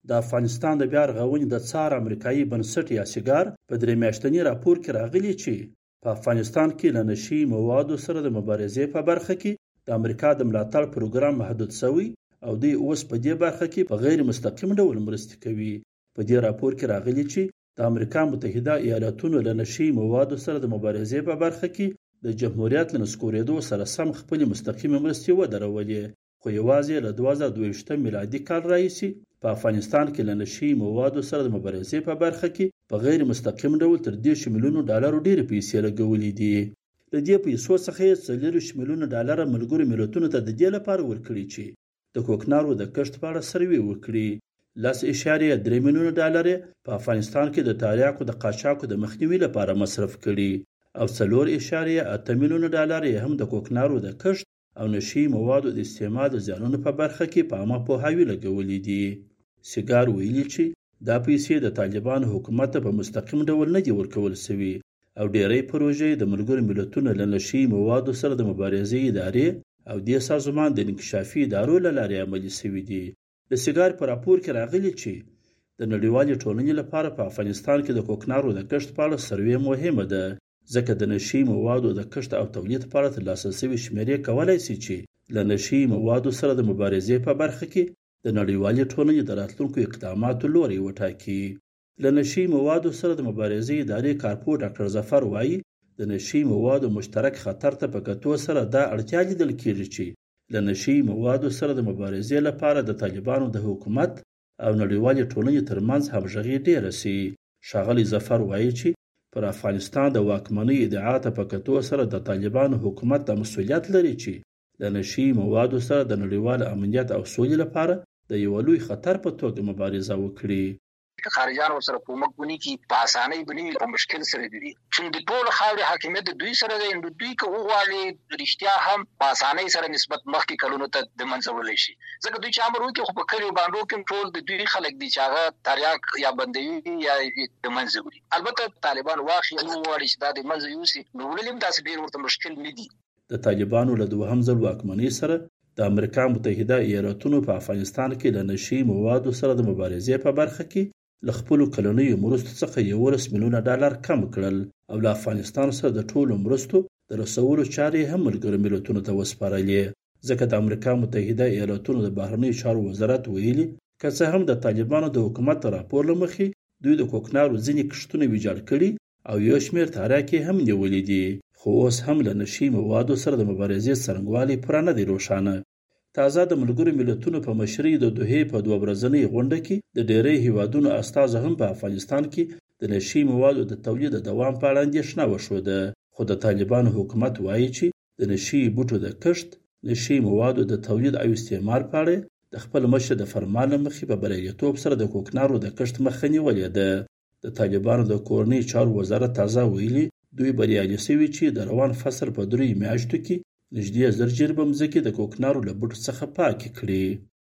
د افغانستان د بیا رغونې د څار امریکایي بنسټ یا سیګار په 3 میاشتني راپور کې راغلي چې په افغانستان کې له نشي موادو سره د مبارزې په برخه کې د امریکا د ملاتړ پروګرام محدود شوی او دوی اوس په دې برخه کې په غیر مستقیم ډول مرسته کوي. په دې راپور کې راغلي چې د امریکا متحده ایالاتونو له نشي موادو سره د مبارزې په برخه کې د جمهوریت له نسکورېدو سره سم خپل مستقیم مرستې ودرولې، خو یوازې له 2022 میلادي کال راهیسې په افغانستان کې له نشي موادو سره د مبارزې په برخه کې په غیر مستقیم ډول تر 10 میلیونو ډالرو ډېرې پیسې لګولې دي. د دې پیسو څخه 40 میلیونه ډالر ملګرو ملتونو ته د دې لپاره ورکړي چې د کوکنارو د کښت په اړه سروې وکړي. 10.3 میلیونه ډالر په افغانستان کې د تریاکو د قاچاقو د مخنیوي لپاره مصرف کړي او 4.8 میلیونه ډالر هم د کوکنارو د کښت او نشي موادو د استعمال د زیانونو په برخه کې په عامه پوهاوي لګولې دي. سیګار ویلي چې دا پیسې د طالبانو حکومت په مستقیم ډول نه دي ورکول شوي او ډېری پروژې د ملګرو ملتونو له نشي موادو سره د مبارزې ادارې او د سازمان د انکشافي ادارو له لارې عملي شوي دي. د سیګار په راپور کې راغلي چې د نړیوالې ټولنې لپاره په افغانستان کې د کوکنارو د کښت په اړه سروې مهمه ده، ځکه د نشي موادو د کښت او تولید په اړه ترلاسه شوي شمیرې کولی شي چې له نشي موادو سره د مبارزې په برخه کې د نړیوالې ټولنې د راتلونکو اقداماتو لوری وټاکي. له نشي موادو سره د مبارزې ادارې کارپو ډاکټر ظفر وایي د نشي موادو مشترک خطر ته په کتو سره دا اړتیا لیدل کېږي چې له نشي موادو سره د مبارزې لپاره د طالبانو د حکومت او نړیوالې ټولنې ترمنځ همغږي ډېره شي. ښاغلی ظفر وایي چې پر افغانستان د واکمنۍ ادعا ته په کتو سره د طالبانو حکومت د مسؤلیت لري چې د نشي موادو سره د نړیوال امنیت او سولې لپاره د یو لوی خطر په توګه مبارزه وکړي. خارجان ورسره کومک ونی کی په اسانۍ بنی او مشکل سره دي چې د ټول خاورې حاکمیت دوی سره د دوی کو غواړي رښتیا هم په اسانۍ سره نسبت مخکې کلونو ته د منځول شي، ځکه دوی چې امر وکړي خو په کلیو باندې کوم ټول د دوی خلک دي چې هغه تریاک یا بندوي یا د منځوري. البته طالبان واخی نو غواړي چې دا د منځوري نو ولیم داسې ډیر ورته مشکل نه دي. د طالبانو له دوهم ځل واکمنۍ سره د امریکا متحده ایالاتونو په افغانستان کې له نشي موادو سره د مبارزې په برخه کې له خپلو کلنیو مرستو څخه 11 میلیونه ډالر کم کړل او له افغانستان سره د ټولو مرستو د رسولو چارې هم ملګرو ملتونو ته وسپارلې، ځکه د امریکا متحده ایالاتونو د بهرنیو چارو وزارت ویلي که څه هم د طالبانو د حکومت راپور له مخې دوی د کوکنارو ځینې کښتونه ویجاړ کړي او یو شمېر تاریاکې هم نیولې دي، خو اوس هم له نشي موادو سره د مبارزې څرنګوالی پوره نه دی روښانه. تازه د ملګرو ملتونو په مشرۍ د دوحې په 2 ورځنۍ غونډه کې د ډېری هیوادونو استازو هم په افغانستان کې د نشي موادو د تولید د دوام په اړه اندېښنه وښوده، خو د طالبانو حکومت وایي چې د نشي بوټو د کښت، نشي موادو د تولید او استعمار په اړه د خپل مشر د فرمان له مخې په بریالیتوب سره د کوکنارو د کښت مخه نیولې ده. د طالبانو د کورنۍ چارو وزارت تازه ویلي دوی بریالي شوي چې د روان فصل په 3 میاشتو کې نږدې 1000 جریبه مځکې د کوکنارو له بوټو څخه پاکې کړي.